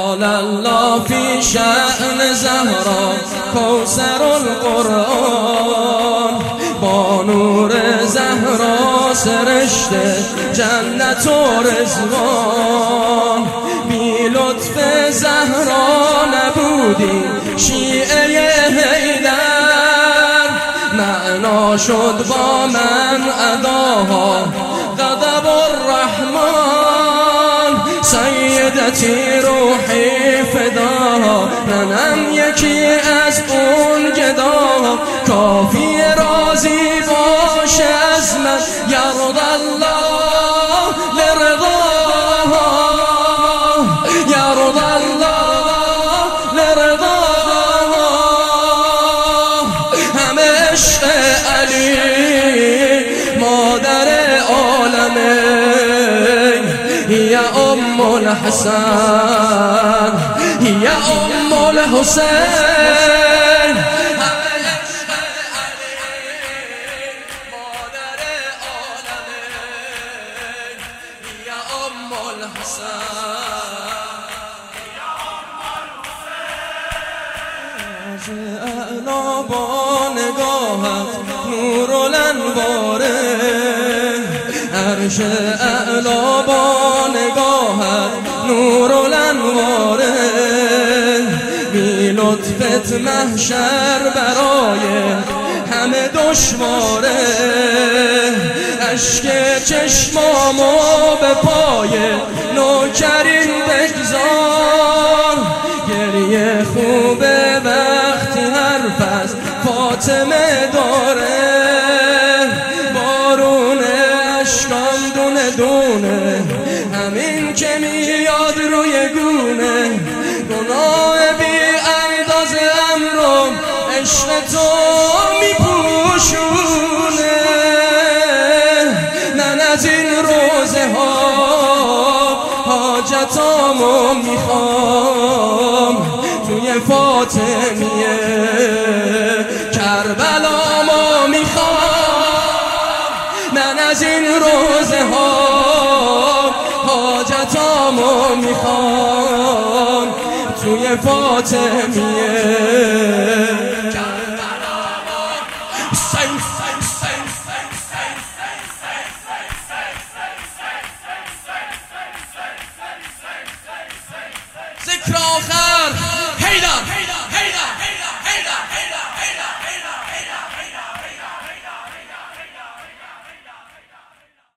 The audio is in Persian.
قال الله في شأن زهرا کوثر القرآن، با نور زهرا سرشته جنت و رضوان. بی لطف زهرا نبودی شیعه حیدر، معنا شد با من اداها غضب الرحمن. سیدتی روحی فداها، منم یکی از اون گداها. کافی راضی باشه از من یرض الله لرضاها، یرض الله لرضاها. همه عشق علی مادر عالمین، هی ام الحسن هی ام الحسین. اعلا با نگاهت نور الانواره، عرش اعلا با نگاهت نور الانواره. بی لطفت محشر برای همه دشواره، اشک چشمامو به پای نوکرین بگذار. گریه خوبه وقتی حرف از فاطمه داره، بارون اشکام دونه دونه همین که میاد روی گونه. گناه بی انداز امرم عشق تو میپوشونه. من از این روزه ها حاجتامو میخوام، توی فاطمیه کربلامو میخوام. من از این روزه ها حاجتامو میخوام، توی فاطمیه کربلامو. ذکر آخر حیدر.